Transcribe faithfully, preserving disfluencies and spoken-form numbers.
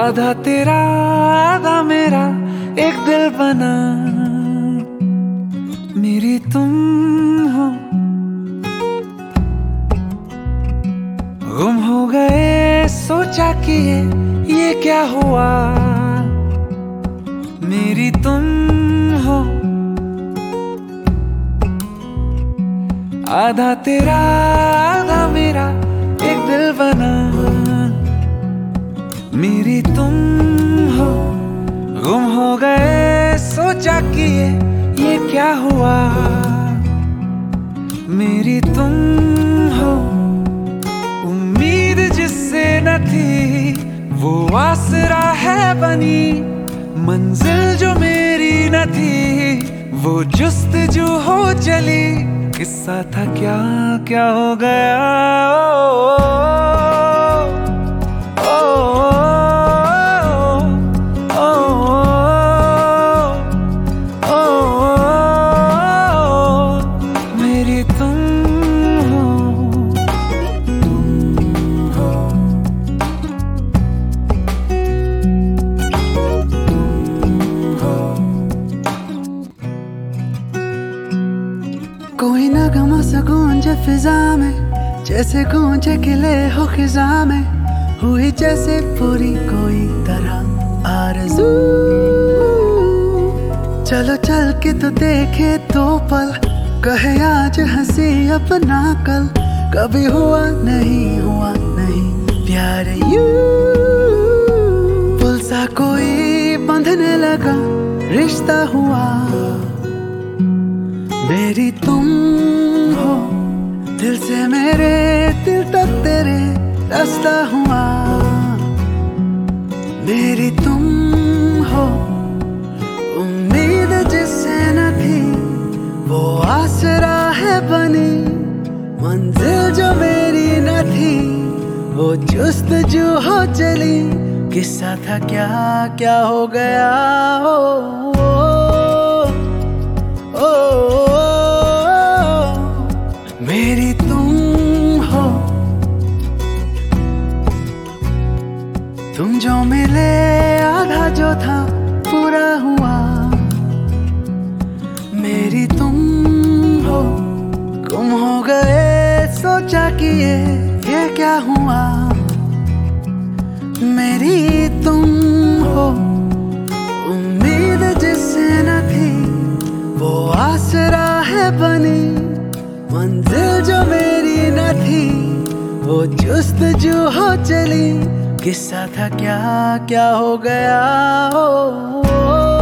आधा तेरा आधा मेरा एक दिल बना, मेरी तुम हो। गुम हो गए सोचा कि ये ये क्या हुआ, मेरी तुम हो। आधा तेरा आधा मेरा एक दिल बना, मेरी तुम हो। गुम हो गए सोचा कि ये ये क्या हुआ, मेरी तुम हो। उम्मीद जिससे न थी वो आसरा है बनी, मंजिल जो मेरी न थी वो जुस्तजू हो चली। किस्सा था क्या क्या हो गया, ओ, ओ, ओ, ओ, ओ, मेरी तुम हो। कोई नगमा सा गूंजे फिजा में, जैसे गूंजे किले हो खिजा में, हुई जैसे पूरी कोई तरह आरज़ू। चलो चल के तो देखे तो पल, कहे आज हंसी अपना कल। कभी हुआ नहीं हुआ नहीं प्यार यू, पुल सा कोई बंधने लगा रिश्ता हुआ, मेरी तुम हो। दिल से मेरे दिल तक तेरे रास्ता हुआ, मेरी तुम हो। उम्मीद जिससे न थी वो आसरा है बनी, मंजिल जो मेरी न थी वो जुस्तजू हो चली। किस्सा था क्या क्या हो गया, ओ, ओ, ओ, मेरी तुम हो। तुम जो मिले आधा जो था पूरा हुआ, मेरी तुम हो। गुम हो गए सोचा कि ये ये क्या हुआ, मेरी तुम हो। उम्मीद जिससे न थी वो आसरा है बनी, मंजिल जो मेरी न थी वो जुस्तजू हो चली। किस्सा था क्या क्या हो गया, ओ, ओ,